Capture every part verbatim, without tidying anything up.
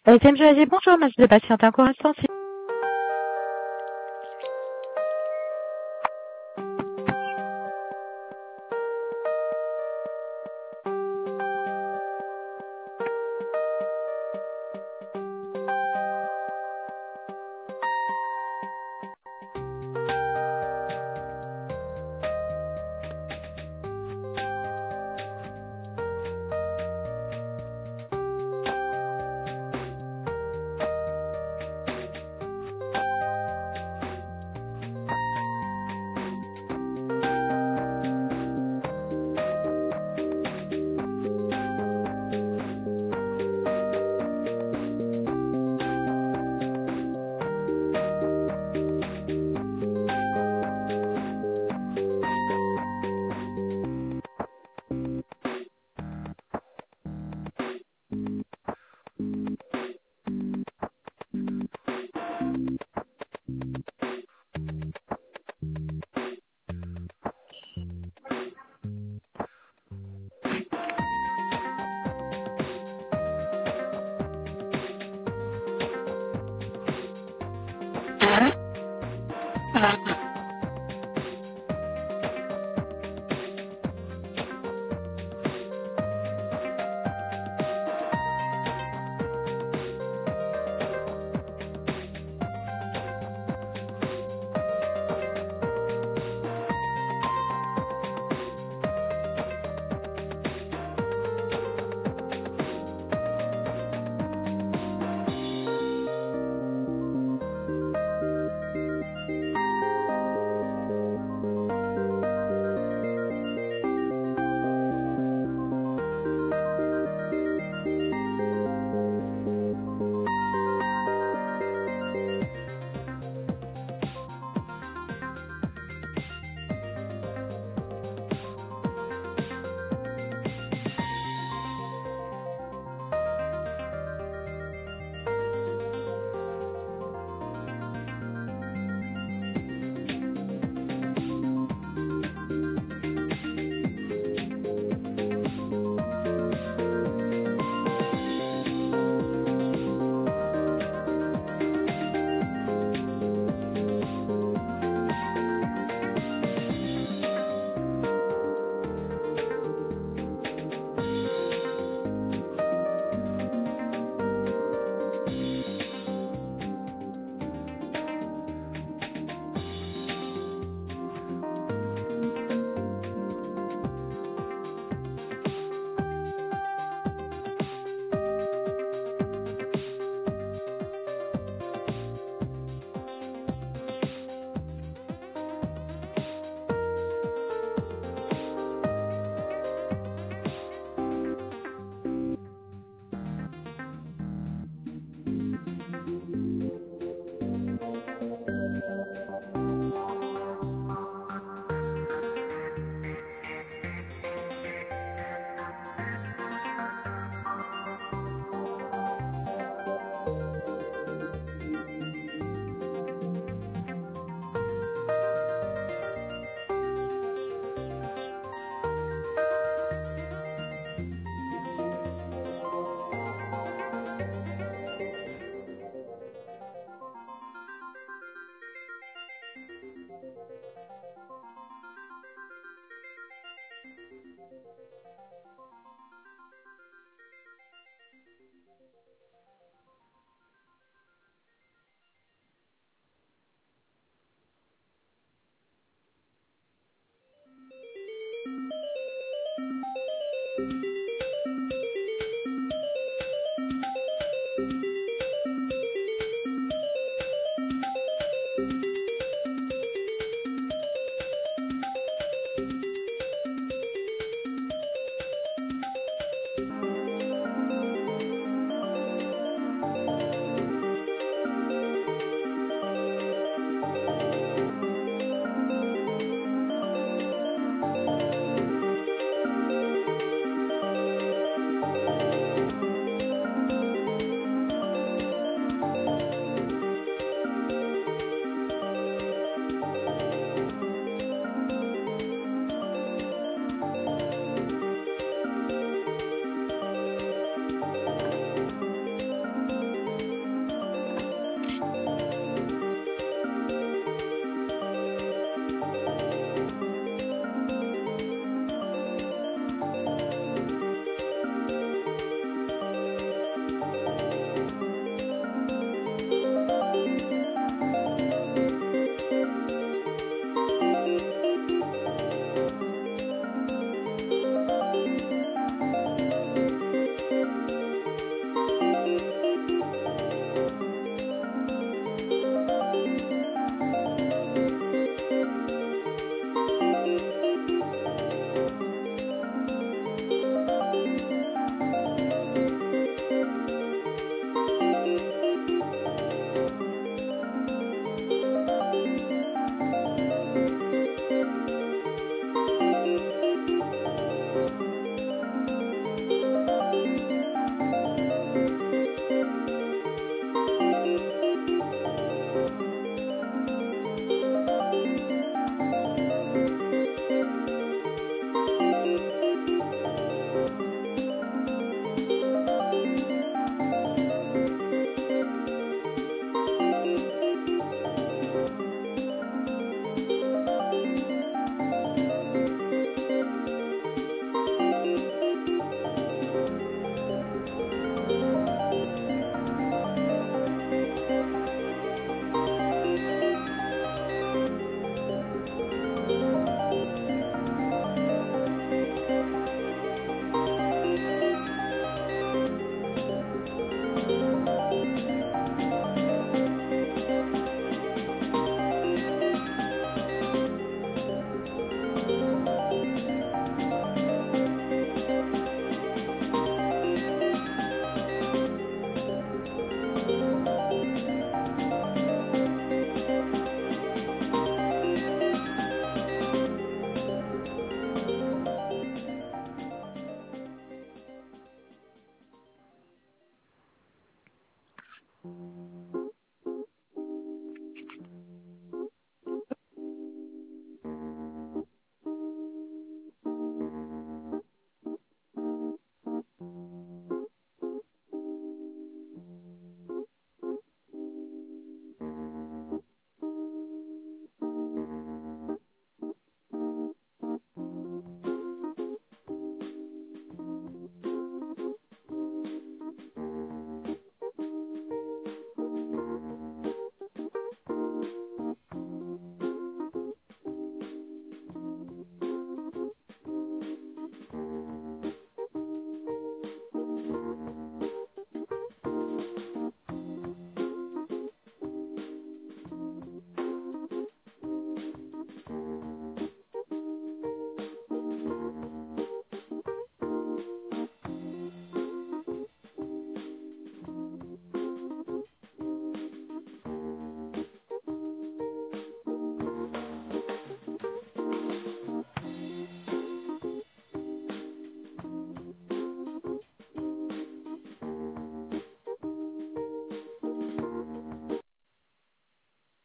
Euh, T M G A G, bonjour, merci de patienter encore un instant. s'il-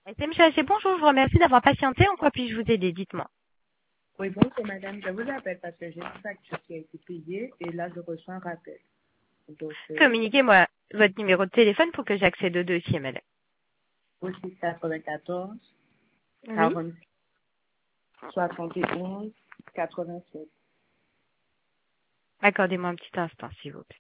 S M C H, bonjour, je vous remercie d'avoir patienté. En quoi puis-je vous aider? Dites-moi. Oui, bonjour madame, je vous appelle parce que j'ai une facture qui a été payée et là je reçois un rappel. Donc, euh, Communiquez-moi votre numéro de téléphone pour que j'accède au dossier, madame. au six quatre-vingt-quatorze, Oui. quarante, soixante et onze, quatre-vingt-sept. Accordez-moi un petit instant, s'il vous plaît.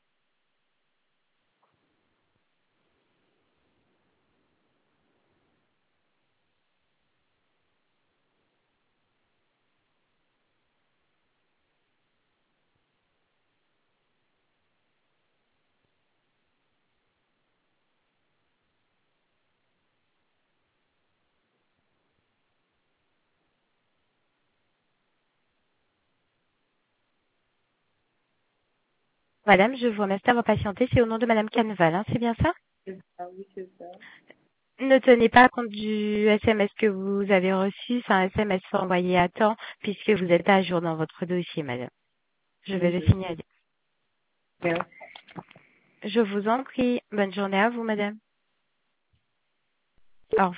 Madame, je vous remercie d'avoir patienté. C'est au nom de madame Canval, hein, c'est bien ça? Ah oui, c'est ça. Ne tenez pas compte du S M S que vous avez reçu. C'est un S M S envoyé à temps puisque vous êtes à jour dans votre dossier, madame. Je vais Oui, le je sais. signaler. Merci. Je vous en prie. Bonne journée à vous, madame. Au revoir.